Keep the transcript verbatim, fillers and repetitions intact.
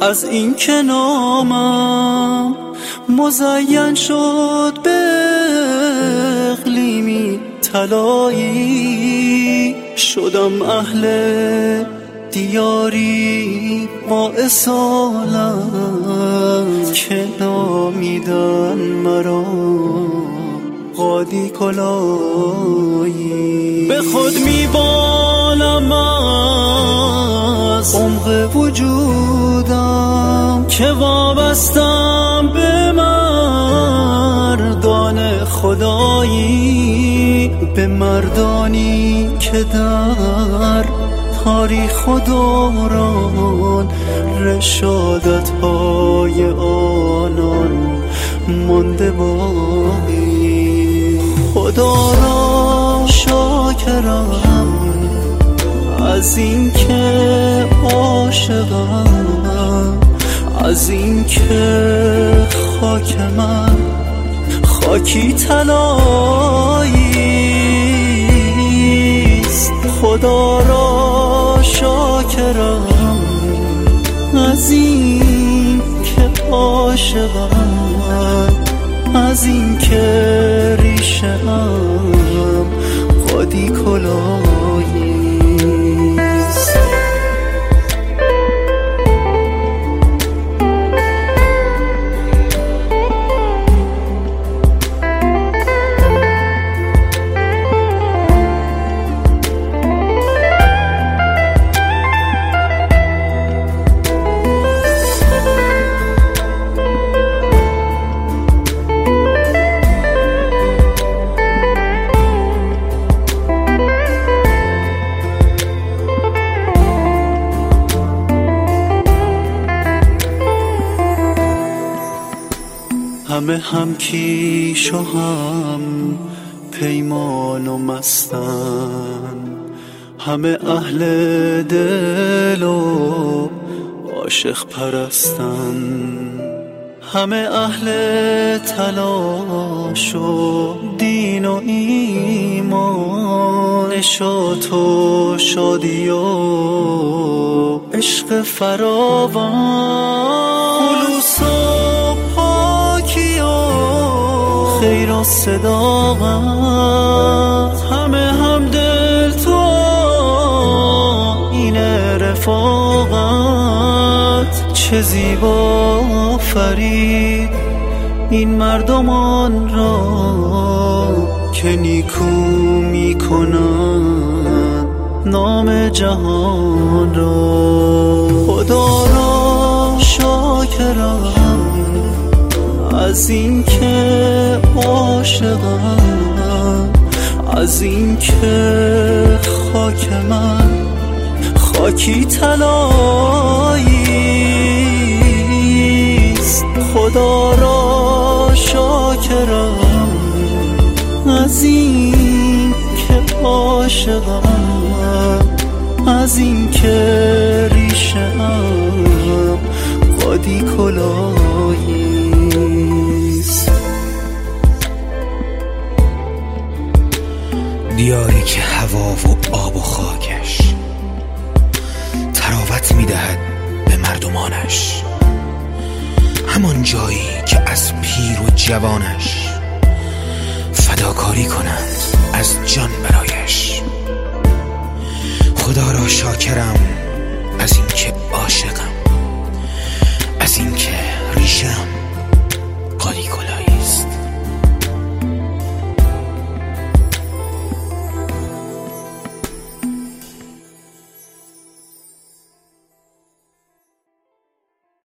از این که نامم مزین شد به اقلیمی طلایی، شدم اهل دیاری با اصالت که نامیدن مرا قادی کلایی. به خود میبالم از عمق وجودم که وابستم به مردان خدایی، به مردانی که در تاریخ و دوران رشادت های آنان مانده باقی. خدا را شاکرم از این که عاشقم، از این که خاک من خاکی طلاییست. خدا را شاکرم از این که عاشقم، از این که ریشه‌ام قادی کلاییست. همه هم کیش و هم پیمان و مستن، همه اهل دل و عاشق پرستن، همه اهل تلاش و دین و ایمان، نشاط و شادی و عشق فراوان، خلوص و خیر و صداقت، همه هم دل تو این رفاقت. چه زیبا فرید این مردمان را که نیکو میکنند نام جهان را. خدا را شاکرم از این که عاشقم، از این که خاک من خاکی طلاییست. خدا را شاکرم از این که عاشقم، از این که ریشه‌ام قادی کلایی. دیاری که هوا و آب و خاکش تراوت میدهد به مردمانش، همان جایی که از پیر و جوانش فداکاری کنند از جان برایش. خدا را شاکرم از این که عاشقم، از این که ریشه‌ام